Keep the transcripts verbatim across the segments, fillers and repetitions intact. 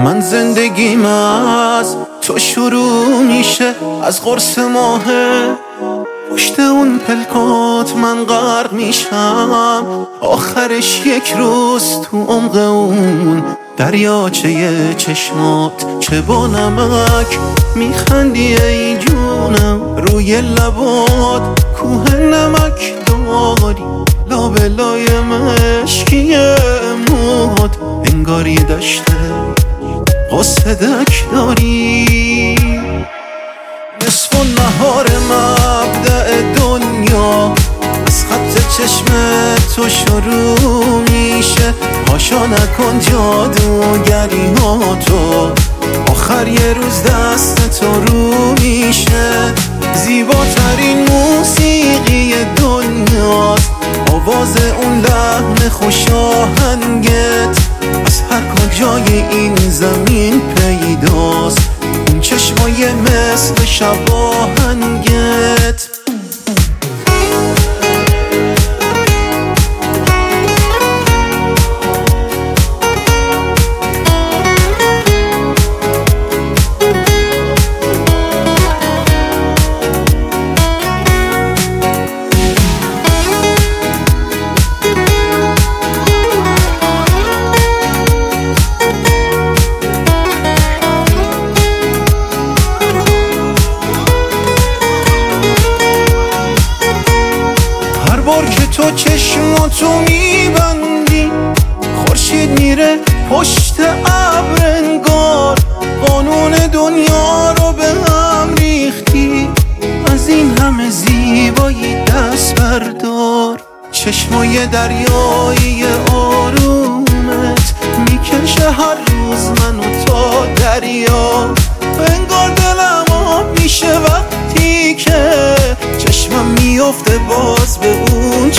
من زندگیم از تو شروع میشه، از قرص ماهه پشت اون پلکات من غرق میشم. آخرش یک روز تو عمق اون دریاچه چشمات چه با نمک میخندی ای جونم. روی لبات کوه نمک داری، لابلای مشکی موهات انگاری دشته قصدک داری. نصف و نهار مبدأ دنیا از خط چشم تو شروع میشه. هاشا نکن جادوگری ها تو، آخر یه روز دست تو رو میشه. زیباترین موسیقی دنیاست آواز اون لحن خوش آهنگت، از هر کجای این زمین پیداست اون چشمای مثل شب آهنگت. بار که تو چشماتو میبندی خورشید میره پشت ابر انگار. قانون دنیا رو به هم ریختی، از این همه زیبایی دست بردار. چشمای دریایی آرومت میکشه هر روز منو تا دریا. انگار دلم آب میشه وقتی که چشمم میفته باز به اون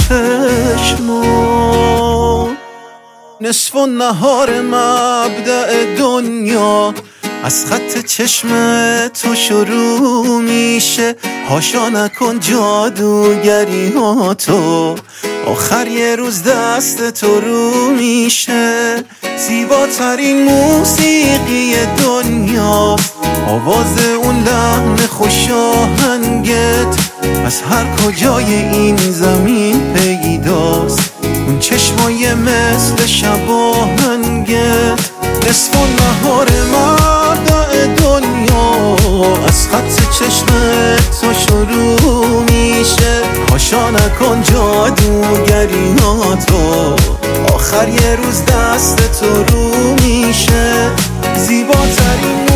چشما. نصف و نهار مبدأ دنیا از خط چشم تو شروع میشه. هاشا نکن جادوگری ها تو، آخر یه روز دست تو رو میشه. زیباترین موسیقی دنیا آواز اون لحن خوش آهنگت، از هر کجای این زمین پیداست اون چشمای مثل شب آهنگت. نصف و نهار مبدأ دنیا از خط چشم تو شروع میشه. هاشا نکن جادوگری ها تو، آخر یه روز دست تو رو میشه. زیباترین